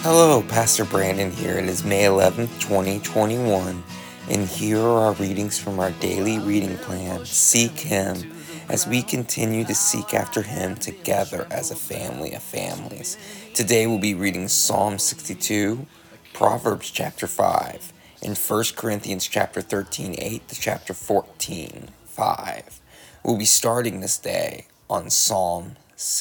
Hello, Pastor Brandon here. It is May 11th, 2021, and here are our readings from our daily reading plan, Seek Him, as we continue to seek after Him together as a family of families. Today we'll be reading Psalm 62, Proverbs chapter 5, and 1 Corinthians chapter 13, 8 to chapter 14, 5. We'll be starting this day on Psalm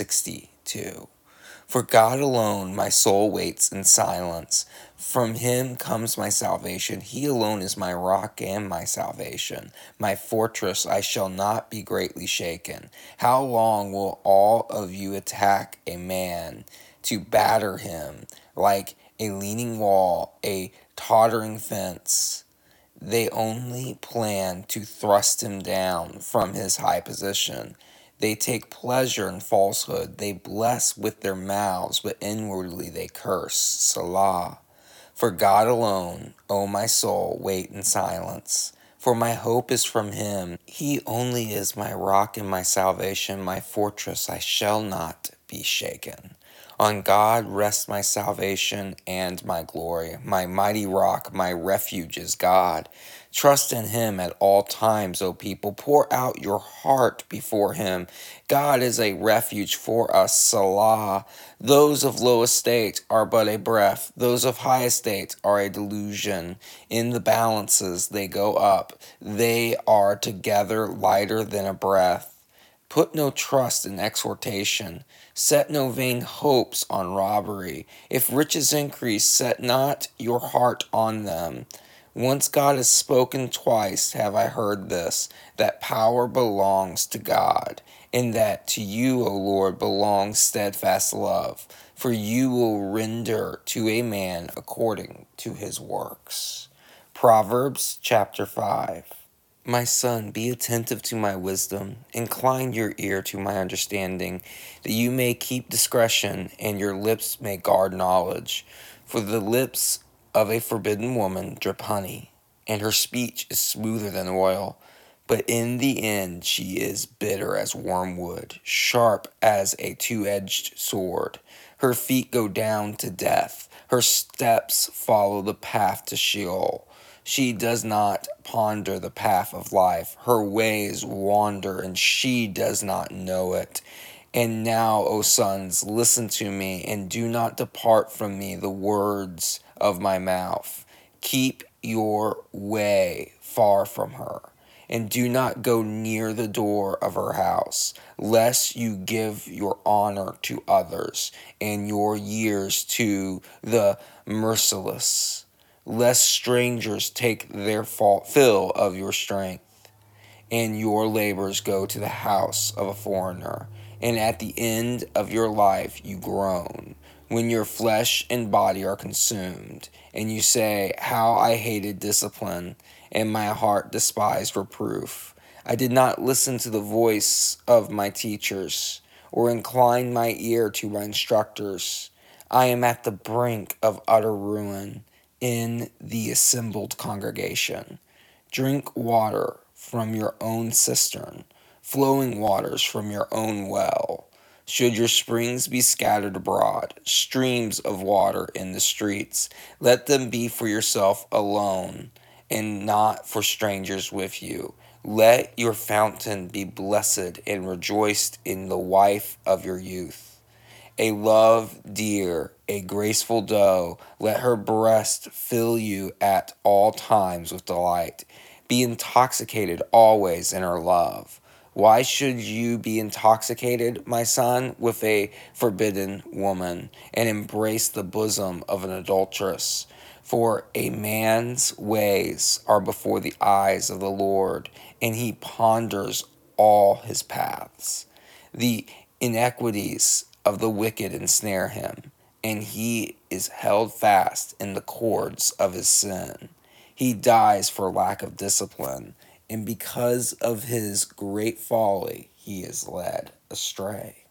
62. For God alone my soul waits in silence. From Him comes my salvation. He alone is my rock and my salvation. My fortress, I shall not be greatly shaken. How long will all of you attack a man to batter him like a leaning wall, a tottering fence? They only plan to thrust him down from his high position. They take pleasure in falsehood. They bless with their mouths, but inwardly they curse. Selah. For God alone, O my soul, wait in silence. For my hope is from Him. He only is my rock and my salvation, my fortress. I shall not be shaken. On God rests my salvation and my glory. My mighty rock, my refuge is God. Trust in Him at all times, O people. Pour out your heart before Him. God is a refuge for us. Selah. Those of low estate are but a breath. Those of high estate are a delusion. In the balances they go up. They are together lighter than a breath. Put no trust in exhortation. Set no vain hopes on robbery. If riches increase, set not your heart on them. Once God has spoken, twice have I heard this, that power belongs to God, and that to you, O Lord, belongs steadfast love, for you will render to a man according to his works. Proverbs chapter 5. My son, be attentive to my wisdom, incline your ear to my understanding, that you may keep discretion, and your lips may guard knowledge. For the lips of a forbidden woman drip honey, and her speech is smoother than oil. But in the end she is bitter as wormwood, sharp as a two-edged sword. Her feet go down to death, her steps follow the path to Sheol. She does not ponder the path of life. Her ways wander, and she does not know it. And now, O sons, listen to me, and do not depart from me the words of my mouth. Keep your way far from her, and do not go near the door of her house, lest you give your honor to others, and your years to the merciless, lest strangers take their fill of your strength, and your labors go to the house of a foreigner, and at the end of your life you groan, when your flesh and body are consumed, and you say, how I hated discipline, and my heart despised reproof. I did not listen to the voice of my teachers, or incline my ear to my instructors. I am at the brink of utter ruin in the assembled congregation. Drink water from your own cistern, flowing waters from your own well. Should your springs be scattered abroad, streams of water in the streets, let them be for yourself alone, and not for strangers with you. Let your fountain be blessed, and rejoiced in the wife of your youth. A love dear, a graceful doe, let her breast fill you at all times with delight. Be intoxicated always in her love. Why should you be intoxicated, my son, with a forbidden woman, and embrace the bosom of an adulteress? For a man's ways are before the eyes of the Lord, and he ponders all his paths. The iniquities of the wicked ensnare him, and he is held fast in the cords of his sin. He dies for lack of discipline, and because of his great folly, he is led astray.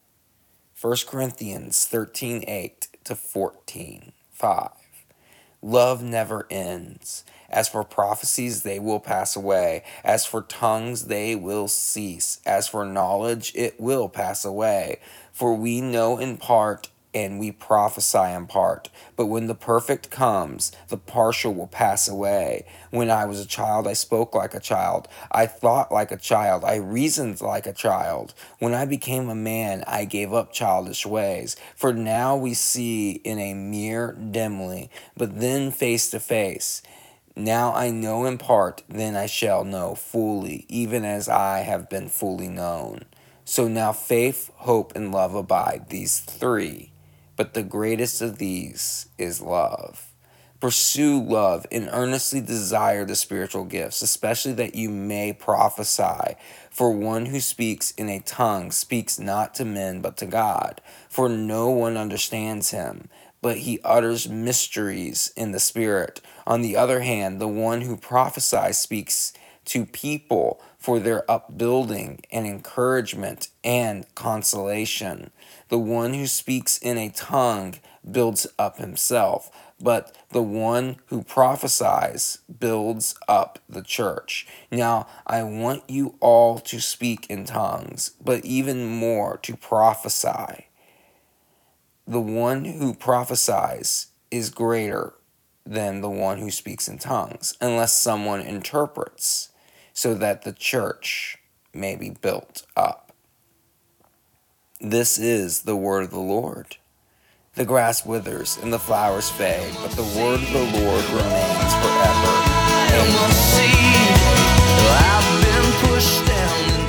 1 Corinthians 13:8 to 14:5. Love never ends. As for prophecies, they will pass away. As for tongues, they will cease. As for knowledge, it will pass away. For we know in part, and we prophesy in part. But when the perfect comes, the partial will pass away. When I was a child, I spoke like a child. I thought like a child. I reasoned like a child. When I became a man, I gave up childish ways. For now we see in a mirror dimly, but then face to face. Now I know in part, then I shall know fully, even as I have been fully known. So now faith, hope, and love abide, these three. But the greatest of these is love. Pursue love and earnestly desire the spiritual gifts, especially that you may prophesy. For one who speaks in a tongue speaks not to men but to God, for no one understands him, but he utters mysteries in the Spirit. On the other hand, the one who prophesies speaks to people for their upbuilding and encouragement and consolation. The one who speaks in a tongue builds up himself, but the one who prophesies builds up the church. Now, I want you all to speak in tongues, but even more to prophesy. The one who prophesies is greater than the one who speaks in tongues, unless someone interprets, so that the church may be built up. This is the word of the Lord. The grass withers and the flowers fade, but the word of the Lord remains forever. Amen.